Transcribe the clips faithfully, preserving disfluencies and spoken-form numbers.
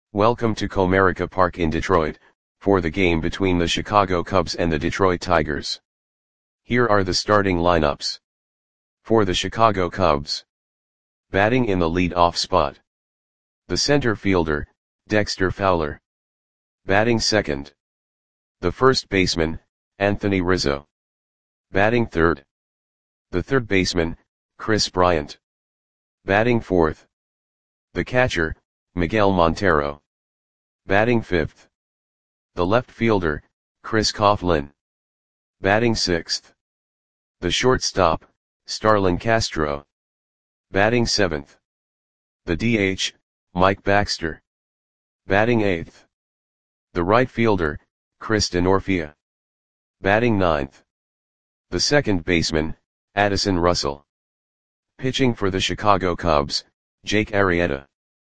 Welcome to Comerica Park in Detroit, for the game between the Chicago Cubs and the Detroit Tigers. Here are the starting lineups. For the Chicago Cubs. Batting in the lead-off spot. The center fielder, Dexter Fowler. Batting second. The first baseman, Anthony Rizzo. Batting third. The third baseman, Kris Bryant. Batting fourth. The catcher, Miguel Montero. Batting fifth. The left fielder, Chris Coghlan. Batting sixth. The shortstop, Starlin Castro. Batting seventh. The D H, Mike Baxter. Batting eighth. The right fielder, Chris Denorfia. Batting ninth. The second baseman, Addison Russell. Pitching for the Chicago Cubs, Jake Arrieta.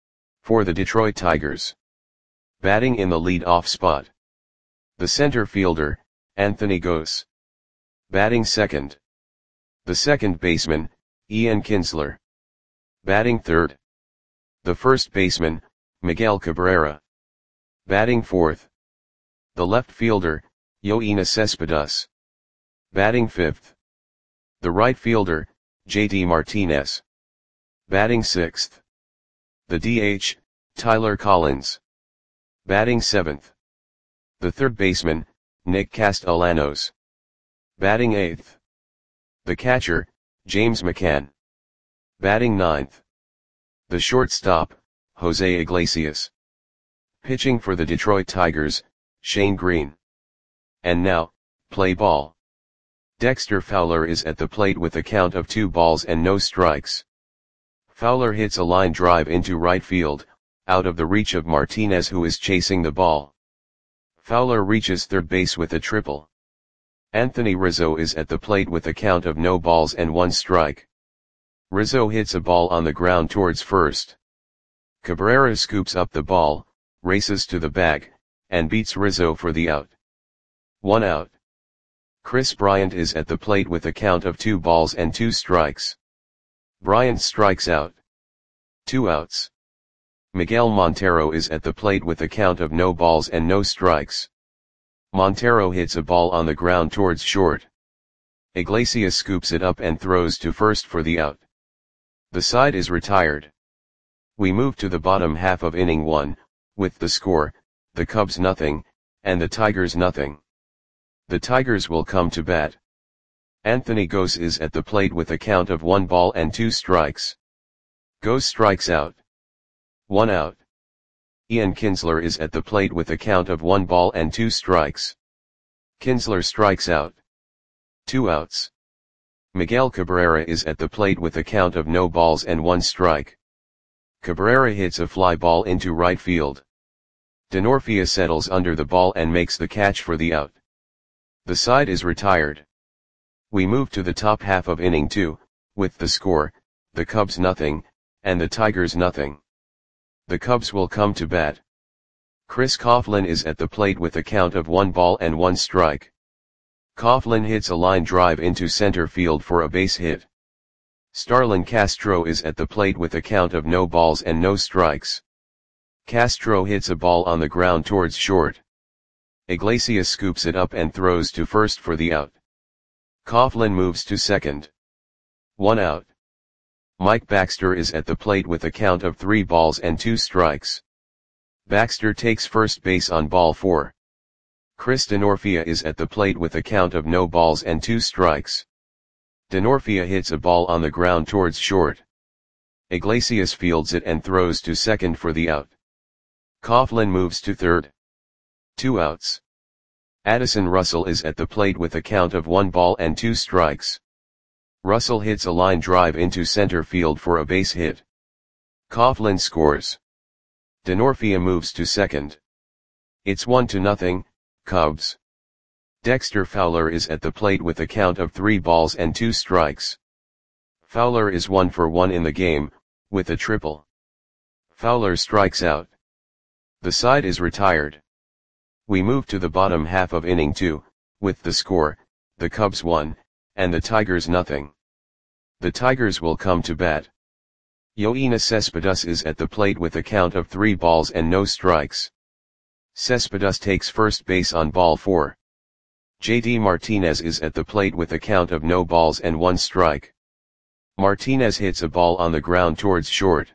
For the Detroit Tigers. Batting in the lead-off spot. The center fielder, Anthony Gose. Batting second. The second baseman, Ian Kinsler. Batting third. The first baseman, Miguel Cabrera. Batting fourth. The left fielder, Yoenis Cespedes. Batting fifth. The right fielder, J D Martinez. Batting sixth. The D H, Tyler Collins. Batting seventh. The third baseman, Nick Castellanos. Batting eighth. The catcher, James McCann. Batting ninth. The shortstop, Jose Iglesias. Pitching for the Detroit Tigers, Shane Greene. And now, play ball. Dexter Fowler is at the plate with a count of two balls and no strikes. Fowler hits a line drive into right field, out of the reach of Martinez, who is chasing the ball. Fowler reaches third base with a triple. Anthony Rizzo is at the plate with a count of no balls and one strike. Rizzo hits a ball on the ground towards first. Cabrera scoops up the ball, races to the bag, and beats Rizzo for the out. One out. Kris Bryant is at the plate with a count of two balls and two strikes. Bryant strikes out. Two outs. Miguel Montero is at the plate with a count of no balls and no strikes. Montero hits a ball on the ground towards short. Iglesias scoops it up and throws to first for the out. The side is retired. We move to the bottom half of inning one, with the score, the Cubs nothing, and the Tigers nothing. The Tigers will come to bat. Anthony Gose is at the plate with a count of one ball and two strikes. Gose strikes out. One out. Ian Kinsler is at the plate with a count of one ball and two strikes. Kinsler strikes out. Two outs. Miguel Cabrera is at the plate with a count of no balls and one strike. Cabrera hits a fly ball into right field. Denorfia settles under the ball and makes the catch for the out. The side is retired. We move to the top half of inning two, with the score, the Cubs nothing, and the Tigers nothing. The Cubs will come to bat. Chris Coghlan is at the plate with a count of one ball and one strike. Coghlan hits a line drive into center field for a base hit. Starlin Castro is at the plate with a count of no balls and no strikes. Castro hits a ball on the ground towards short. Iglesias scoops it up and throws to first for the out. Coghlan moves to second. One out. Mike Baxter is at the plate with a count of three balls and two strikes. Baxter takes first base on ball four. Chris Denorfia is at the plate with a count of no balls and two strikes. Denorfia hits a ball on the ground towards short. Iglesias fields it and throws to second for the out. Coghlan moves to third. Two outs. Addison Russell is at the plate with a count of one ball and two strikes. Russell hits a line drive into center field for a base hit. Coghlan scores. Denorfia moves to second. It's one to nothing, Cubs. Dexter Fowler is at the plate with a count of three balls and two strikes. Fowler is one for one in the game, with a triple. Fowler strikes out. The side is retired. We move to the bottom half of inning two, with the score, the Cubs one, and the Tigers nothing. The Tigers will come to bat. Yoenis Cespedes is at the plate with a count of three balls and no strikes. Cespedes takes first base on ball four. J D Martinez is at the plate with a count of no balls and one strike. Martinez hits a ball on the ground towards short.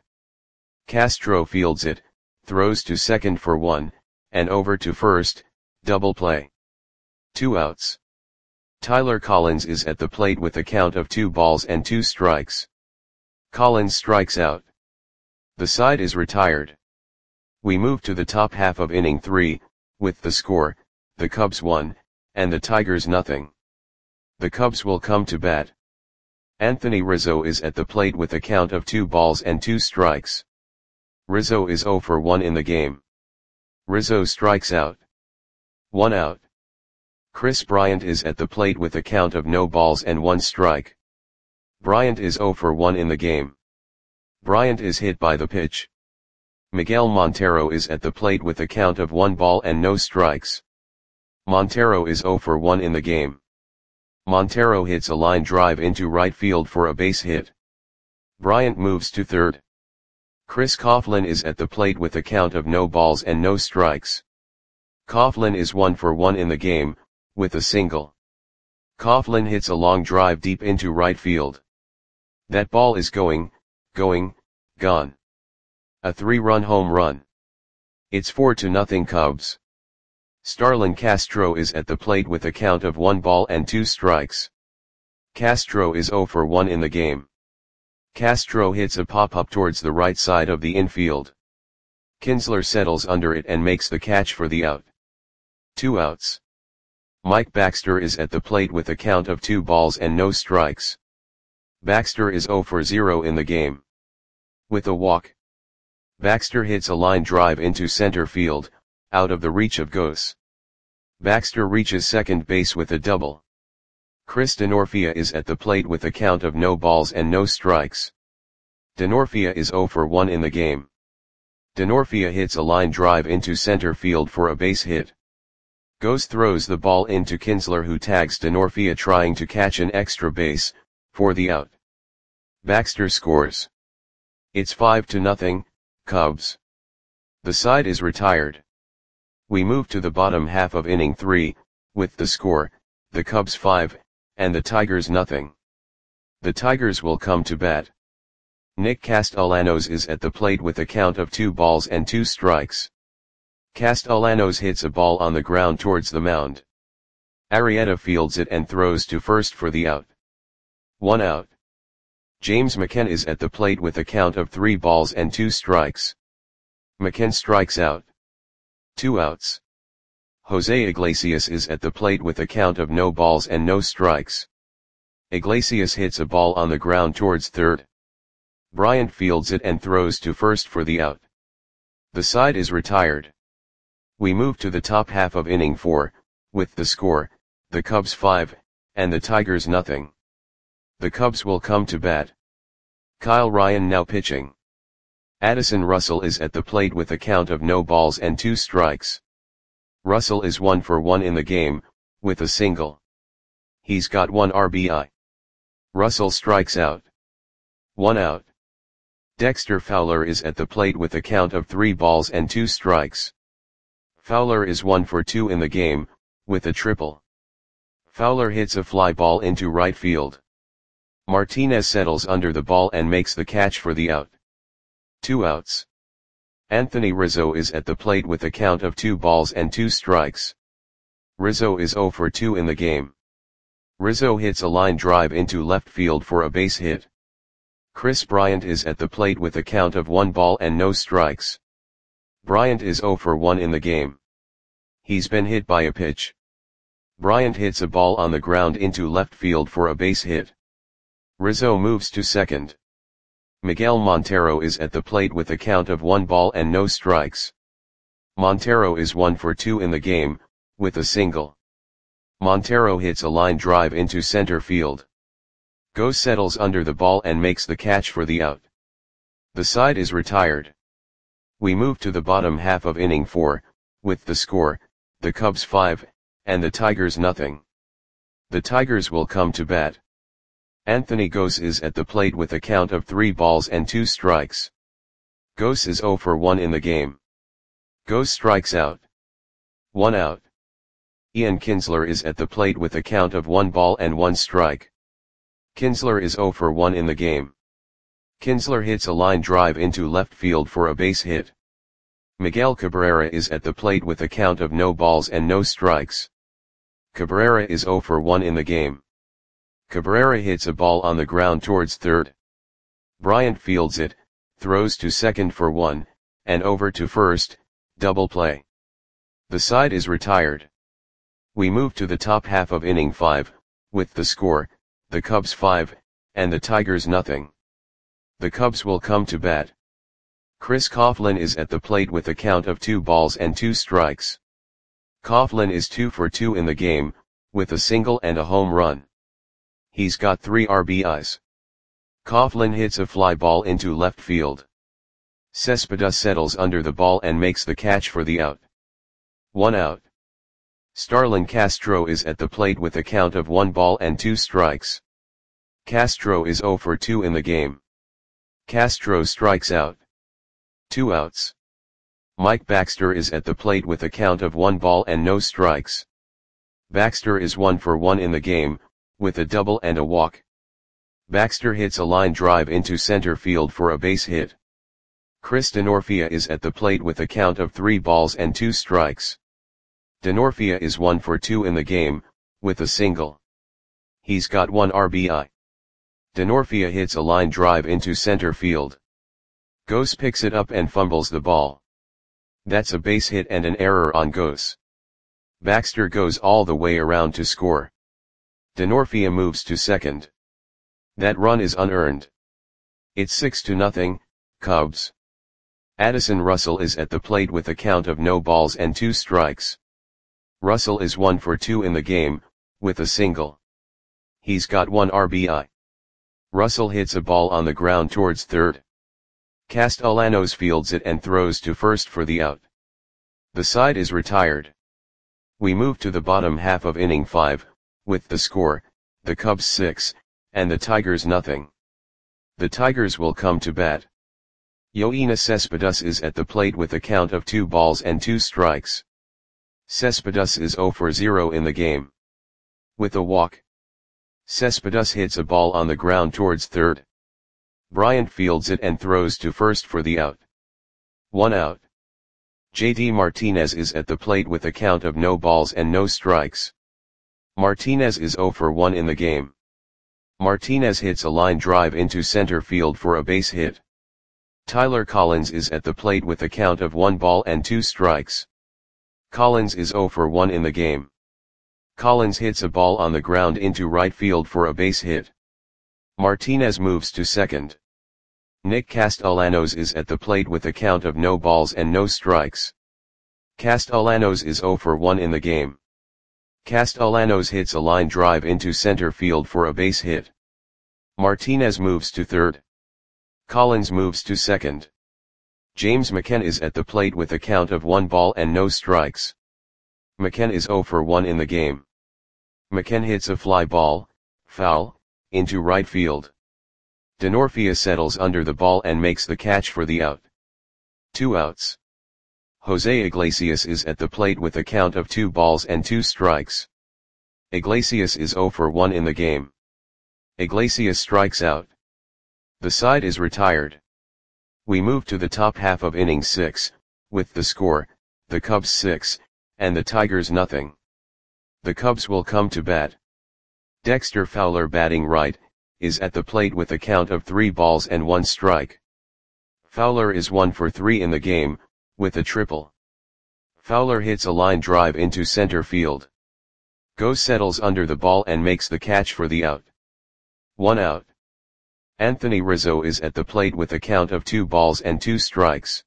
Castro fields it, throws to second for one, and over to first, double play. Two outs. Tyler Collins is at the plate with a count of two balls and two strikes. Collins strikes out. The side is retired. We move to the top half of inning three, with the score, the Cubs one, and the Tigers nothing. The Cubs will come to bat. Anthony Rizzo is at the plate with a count of two balls and two strikes. Rizzo is zero for one in the game. Rizzo strikes out. One out. Chris Bryant is at the plate with a count of no balls and one strike. Bryant is zero for one in the game. Bryant is hit by the pitch. Miguel Montero is at the plate with a count of one ball and no strikes. Montero is zero for one in the game. Montero hits a line drive into right field for a base hit. Bryant moves to third. Chris Coughlin is at the plate with a count of no balls and no strikes. Coughlin is one for one in the game, with a single. Coughlin hits a long drive deep into right field. That ball is going, going, gone. A three-run home run. It's four to nothing Cubs. Starlin Castro is at the plate with a count of one ball and two strikes. Castro is zero for one in the game. Castro hits a pop-up towards the right side of the infield. Kinsler settles under it and makes the catch for the out. Two outs. Mike Baxter is at the plate with a count of two balls and no strikes. Baxter is zero for zero in the game. With a walk. Baxter hits a line drive into center field, out of the reach of Gose. Baxter reaches second base with a double. Chris Denorfia is at the plate with a count of no balls and no strikes. Denorfia is zero for one in the game. Denorfia hits a line drive into center field for a base hit. Gose throws the ball into Kinsler, who tags Denorfia trying to catch an extra base, for the out. Baxter scores. It's five to nothing, Cubs. The side is retired. We move to the bottom half of inning three, with the score, the Cubs five, and the Tigers nothing. The Tigers will come to bat. Nick Castellanos is at the plate with a count of two balls and two strikes. Castellanos hits a ball on the ground towards the mound. Arrieta fields it and throws to first for the out. One out. James McCann is at the plate with a count of three balls and two strikes. McCann strikes out. Two outs. Jose Iglesias is at the plate with a count of no balls and no strikes. Iglesias hits a ball on the ground towards third. Bryant fields it and throws to first for the out. The side is retired. We move to the top half of inning four, with the score, the Cubs five, and the Tigers nothing. The Cubs will come to bat. Kyle Ryan now pitching. Addison Russell is at the plate with a count of no balls and two strikes. Russell is one for one in the game, with a single. He's got one R B I. Russell strikes out. One out. Dexter Fowler is at the plate with a count of three balls and two strikes. Fowler is one for two in the game, with a triple. Fowler hits a fly ball into right field. Martinez settles under the ball and makes the catch for the out. Two outs. Anthony Rizzo is at the plate with a count of two balls and two strikes. Rizzo is zero for two in the game. Rizzo hits a line drive into left field for a base hit. Chris Bryant is at the plate with a count of one ball and no strikes. Bryant is zero for one in the game. He's been hit by a pitch. Bryant hits a ball on the ground into left field for a base hit. Rizzo moves to second. Miguel Montero is at the plate with a count of one ball and no strikes. Montero is one for two in the game, with a single. Montero hits a line drive into center field. Gose settles under the ball and makes the catch for the out. The side is retired. We move to the bottom half of inning four, with the score, the Cubs five, and the Tigers nothing. The Tigers will come to bat. Anthony Gose is at the plate with a count of three balls and two strikes. Gose is zero for one in the game. Gose strikes out. One out. Ian Kinsler is at the plate with a count of one ball and one strike. Kinsler is zero for one in the game. Kinsler hits a line drive into left field for a base hit. Miguel Cabrera is at the plate with a count of no balls and no strikes. Cabrera is zero for one in the game. Cabrera hits a ball on the ground towards third. Bryant fields it, throws to second for one, and over to first, double play. The side is retired. We move to the top half of inning five, with the score, the Cubs five, and the Tigers nothing. The Cubs will come to bat. Chris Coughlin is at the plate with a count of two balls and two strikes. Coughlin is two for two in the game, with a single and a home run. He's got three R B Is. Coughlin hits a fly ball into left field. Cespedes settles under the ball and makes the catch for the out. One out. Starlin Castro is at the plate with a count of one ball and two strikes. Castro is zero for two in the game. Castro strikes out. Two outs. Mike Baxter is at the plate with a count of one ball and no strikes. Baxter is one for one in the game, with a double and a walk. Baxter hits a line drive into center field for a base hit. Chris Denorfia is at the plate with a count of three balls and two strikes. Denorfia is one for two in the game, with a single. He's got one R B I. Denorfia hits a line drive into center field. Gose picks it up and fumbles the ball. That's a base hit and an error on Gose. Baxter goes all the way around to score. Denorfia moves to second. That run is unearned. It's six to nothing, Cubs. Addison Russell is at the plate with a count of no balls and two strikes. Russell is one for two in the game, with a single. He's got one R B I. Russell hits a ball on the ground towards third. Castellanos fields it and throws to first for the out. The side is retired. We move to the bottom half of inning five, with the score, the Cubs six, and the Tigers nothing. The Tigers will come to bat. Yoenis Cespedes is at the plate with a count of two balls and two strikes. Cespedes is zero for zero in the game. With a walk. Cespedes hits a ball on the ground towards third. Bryant fields it and throws to first for the out. One out. J D Martinez is at the plate with a count of no balls and no strikes. Martinez is zero for one in the game. Martinez hits a line drive into center field for a base hit. Tyler Collins is at the plate with a count of one ball and two strikes. Collins is zero for one in the game. Collins hits a ball on the ground into right field for a base hit. Martinez moves to second. Nick Castellanos is at the plate with a count of no balls and no strikes. Castellanos is zero for one in the game. Castellanos hits a line drive into center field for a base hit. Martinez moves to third. Collins moves to second. James McCann is at the plate with a count of one ball and no strikes. McCann is zero for one in the game. McCann hits a fly ball, foul, into right field. Denorfia settles under the ball and makes the catch for the out. Two outs. Jose Iglesias is at the plate with a count of two balls and two strikes. Iglesias is zero for one in the game. Iglesias strikes out. The side is retired. We move to the top half of inning six, with the score, the Cubs six, and the Tigers nothing. The Cubs will come to bat. Dexter Fowler, batting right, is at the plate with a count of three balls and one strike. Fowler is one for three in the game, with a triple. Fowler hits a line drive into center field. Gose settles under the ball and makes the catch for the out. One out. Anthony Rizzo is at the plate with a count of two balls and two strikes.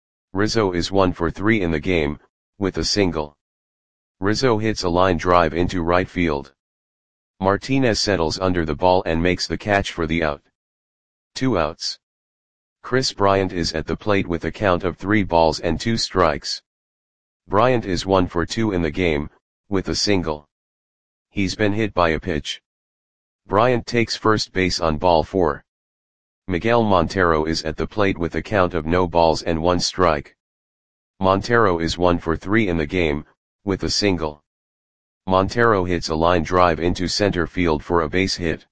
Rizzo is one for three in the game, with a single. Rizzo hits a line drive into right field. Martinez settles under the ball and makes the catch for the out. Two outs. Chris Bryant is at the plate with a count of three balls and two strikes. Bryant is one for two in the game, with a single. He's been hit by a pitch. Bryant takes first base on ball four. Miguel Montero is at the plate with a count of no balls and one strike. Montero is one for three in the game, with a single. Montero hits a line drive into center field for a base hit.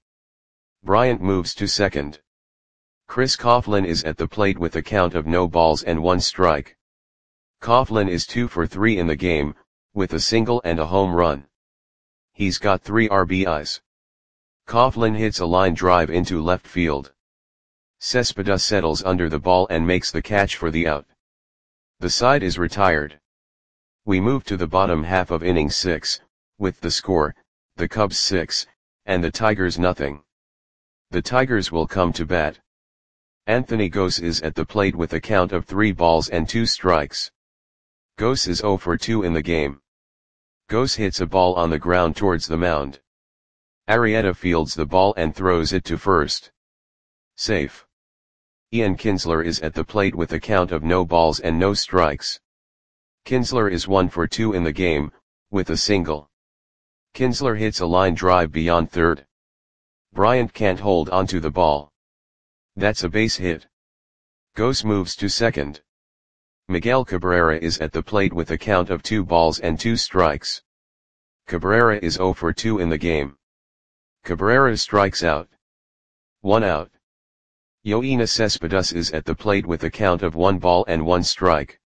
Bryant moves to second. Chris Coughlin is at the plate with a count of no balls and one strike. Coughlin is two for three in the game, with a single and a home run. He's got three R B Is. Coughlin hits a line drive into left field. Cespedes settles under the ball and makes the catch for the out. The side is retired. We move to the bottom half of inning six, with the score, the Cubs six, and the Tigers nothing. The Tigers will come to bat. Anthony Gose is at the plate with a count of three balls and two strikes. Gose is zero for two in the game. Gose hits a ball on the ground towards the mound. Arrieta fields the ball and throws it to first. Safe. Ian Kinsler is at the plate with a count of no balls and no strikes. Kinsler is one for two in the game, with a single. Kinsler hits a line drive beyond third. Bryant can't hold onto the ball. That's a base hit. Gose moves to second. Miguel Cabrera is at the plate with a count of two balls and two strikes. Cabrera is zero for two in the game. Cabrera strikes out. One out. Yoenis Cespedes is at the plate with a count of one ball and one strike.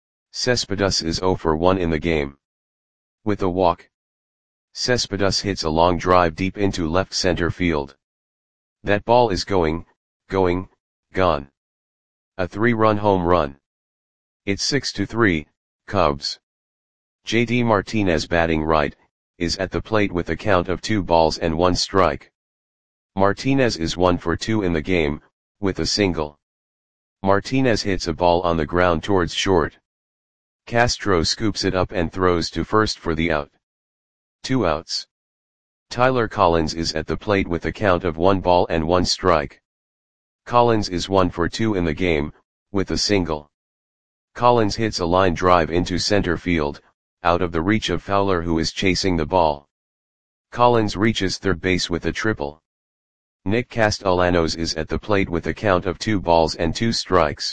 Cespedes is zero for one in the game. With a walk. Cespedes hits a long drive deep into left center field. That ball is going, going, gone. A three-run home run. It's six to three, Cubs. J D Martinez, batting right, is at the plate with a count of two balls and one strike. Martinez is one for two in the game, with a single. Martinez hits a ball on the ground towards short. Castro scoops it up and throws to first for the out. Two outs. Tyler Collins is at the plate with a count of one ball and one strike. Collins is one for two in the game, with a single. Collins hits a line drive into center field, out of the reach of Fowler, who is chasing the ball. Collins reaches third base with a triple. Nick Castellanos is at the plate with a count of two balls and two strikes.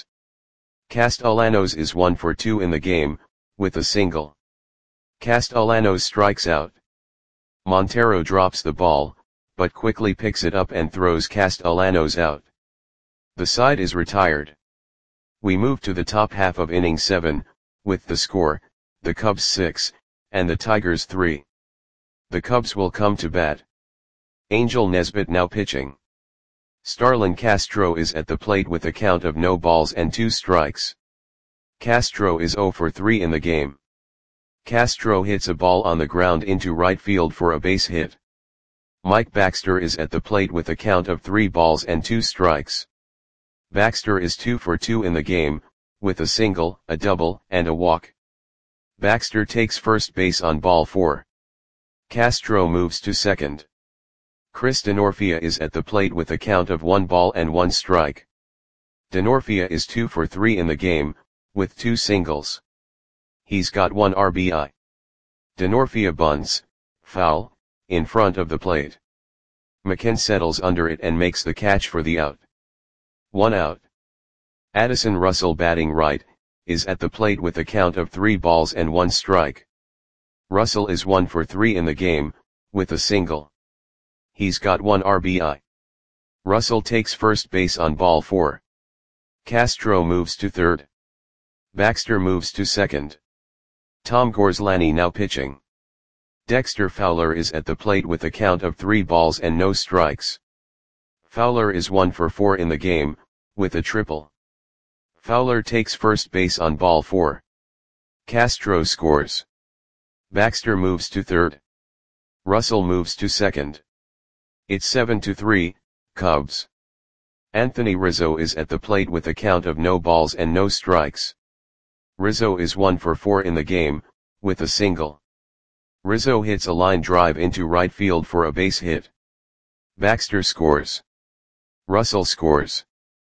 Castellanos is one for two in the game, with a single. Castellanos strikes out. Montero drops the ball, but quickly picks it up and throws Castellanos out. The side is retired. We move to the top half of inning seven, with the score, the Cubs six, and the Tigers three. The Cubs will come to bat. Angel Nesbitt now pitching. Starlin Castro is at the plate with a count of no balls and two strikes. Castro is zero for three in the game. Castro hits a ball on the ground into right field for a base hit. Mike Baxter is at the plate with a count of three balls and two strikes. Baxter is two for two in the game, with a single, a double, and a walk. Baxter takes first base on ball four. Castro moves to second. Chris Denorfia is at the plate with a count of one ball and one strike. Denorfia is two for three in the game, with two singles. He's got one R B I. Denorfia bunts, foul, in front of the plate. McKen settles under it and makes the catch for the out. One out. Addison Russell, batting right, is at the plate with a count of three balls and one strike. Russell is one for three in the game, with a single. He's got one R B I. Russell takes first base on ball four. Castro moves to third. Baxter moves to second. Tom Gorslani now pitching. Dexter Fowler is at the plate with a count of three balls and no strikes. Fowler is one for four in the game, with a triple. Fowler takes first base on ball four. Castro scores. Baxter moves to third. Russell moves to second. It's seven to three, Cubs. Anthony Rizzo is at the plate with a count of no balls and no strikes. Rizzo is one for four in the game, with a single. Rizzo hits a line drive into right field for a base hit. Baxter scores. Russell scores.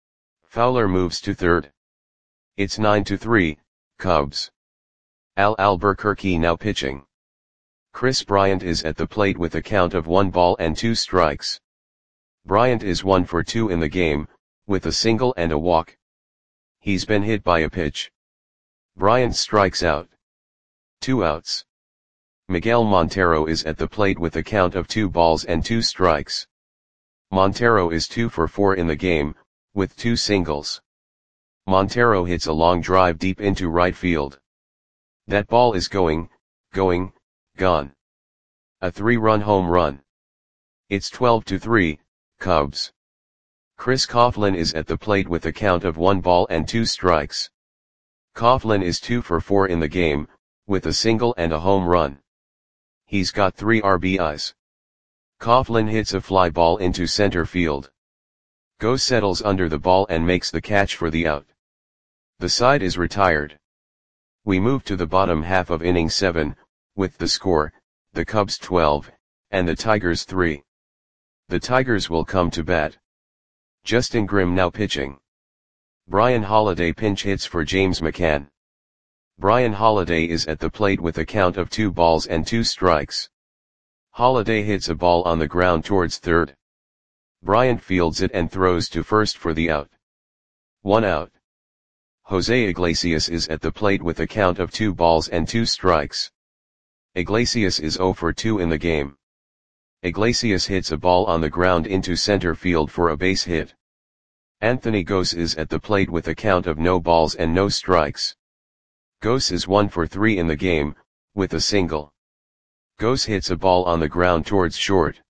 Fowler moves to third. It's nine to three, Cubs. Al Albuquerque now pitching. Kris Bryant is at the plate with a count of one ball and two strikes. Bryant is one for two in the game, with a single and a walk. He's been hit by a pitch. Bryant strikes out. Two outs. Miguel Montero is at the plate with a count of two balls and two strikes. Montero is two for four in the game, with two singles. Montero hits a long drive deep into right field. That ball is going, going, gone. A three-run home run. It's twelve to three, Cubs. Chris Coghlan is at the plate with a count of one ball and two strikes. Coghlan is two for four in the game, with a single and a home run. He's got three R B Is. Coghlan hits a fly ball into center field. Gose settles under the ball and makes the catch for the out. The side is retired. We move to the bottom half of inning seven, with the score, the Cubs twelve, and the Tigers three. The Tigers will come to bat. Justin Grimm now pitching. Brian Holiday pinch hits for James McCann. Brian Holiday is at the plate with a count of two balls and two strikes. Holiday hits a ball on the ground towards third. Bryant fields it and throws to first for the out. One out. Jose Iglesias is at the plate with a count of two balls and two strikes. Iglesias is zero for two in the game. Iglesias hits a ball on the ground into center field for a base hit. Anthony Gose is at the plate with a count of no balls and no strikes. Gose is one for three in the game, with a single. Gose hits a ball on the ground towards short.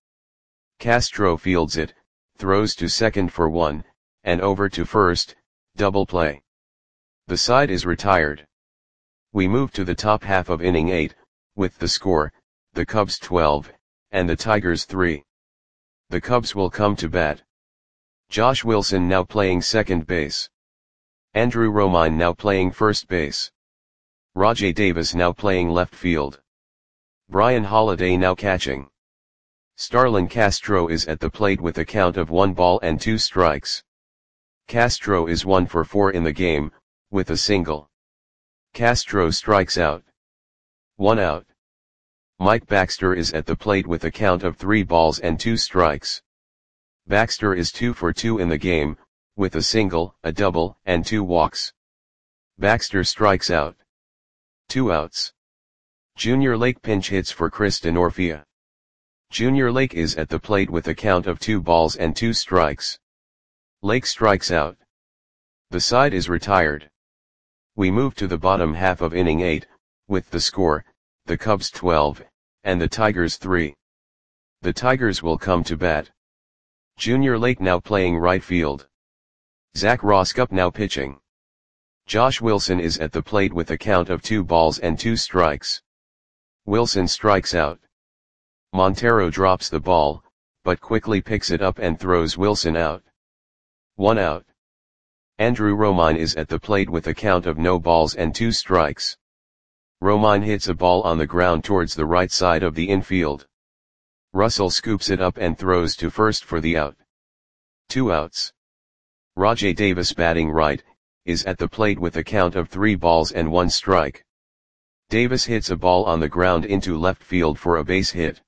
Castro fields it, throws to second for one, and over to first, double play. The side is retired. We move to the top half of inning eight, with the score, the Cubs twelve, and the Tigers three. The Cubs will come to bat. Josh Wilson now playing second base. Andrew Romine now playing first base. Rajai Davis now playing left field. Brian Holiday now catching. Starlin Castro is at the plate with a count of one ball and two strikes. Castro is one for four in the game, with a single. Castro strikes out. One out. Mike Baxter is at the plate with a count of three balls and two strikes. Baxter is two for two in the game, with a single, a double, and two walks. Baxter strikes out. Two outs. Junior Lake pinch hits for Chris Denorfia. Junior Lake is at the plate with a count of two balls and two strikes. Lake strikes out. The side is retired. We move to the bottom half of inning eight, with the score, the Cubs twelve, and the Tigers three. The Tigers will come to bat. Junior Lake now playing right field. Zach Roskup now pitching. Josh Wilson is at the plate with a count of two balls and two strikes. Wilson strikes out. Montero drops the ball, but quickly picks it up and throws Wilson out. One out. Andrew Romine is at the plate with a count of no balls and two strikes. Romine hits a ball on the ground towards the right side of the infield. Russell scoops it up and throws to first for the out. Two outs. Rajai Davis batting right, is at the plate with a count of three balls and one strike. Davis hits a ball on the ground into left field for a base hit.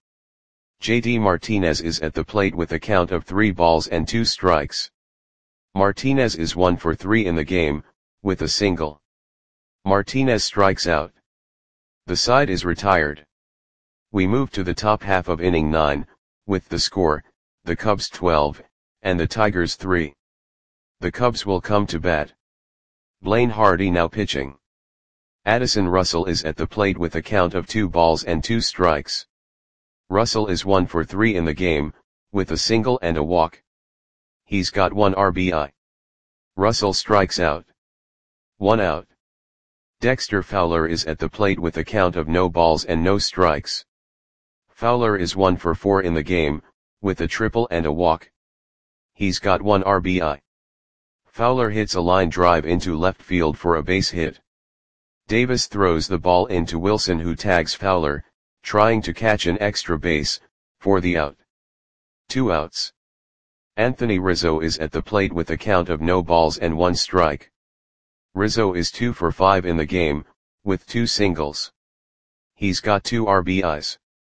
J D Martinez is at the plate with a count of three balls and two strikes. Martinez is one for three in the game, with a single. Martinez strikes out. The side is retired. We move to the top half of inning nine, with the score, the Cubs twelve, and the Tigers three. The Cubs will come to bat. Blaine Hardy now pitching. Addison Russell is at the plate with a count of two balls and two strikes. Russell is one for three in the game, with a single and a walk. He's got one R B I. Russell strikes out. One out. Dexter Fowler is at the plate with a count of no balls and no strikes. Fowler is one for four in the game, with a triple and a walk. He's got one R B I. Fowler hits a line drive into left field for a base hit. Davis throws the ball into Wilson, who tags Fowler, trying to catch an extra base, for the out. Two outs. Anthony Rizzo is at the plate with a count of no balls and one strike. Rizzo is two for five in the game, with two singles. He's got two R B Is.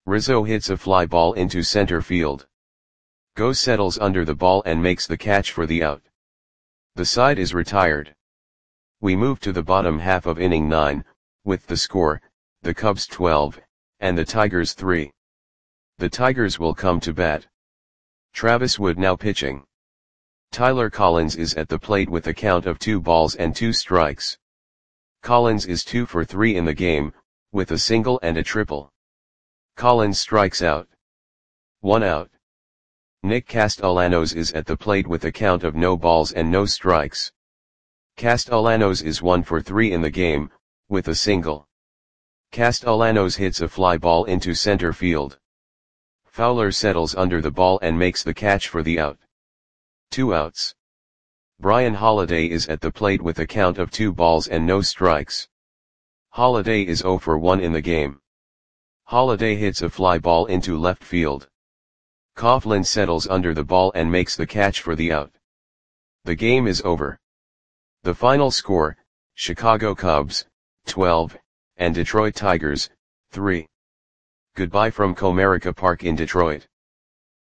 Rizzo hits a fly ball into center field. Go settles under the ball and makes the catch for the out. The side is retired. We move to the bottom half of inning nine, with the score, the Cubs twelve, and the Tigers three. The Tigers will come to bat. Travis Wood now pitching. Tyler Collins is at the plate with a count of two balls and two strikes. Collins is two for three in the game, with a single and a triple. Collins strikes out. One out. Nick Castellanos is at the plate with a count of no balls and no strikes. Castellanos is one for three in the game, with a single. Castellanos hits a fly ball into center field. Fowler settles under the ball and makes the catch for the out. Two outs. Brian Holiday is at the plate with a count of two balls and no strikes. Holiday is zero for one in the game. Holiday hits a fly ball into left field. Coughlin settles under the ball and makes the catch for the out. The game is over. The final score, Chicago Cubs, twelve, and Detroit Tigers, three. Goodbye from Comerica Park in Detroit.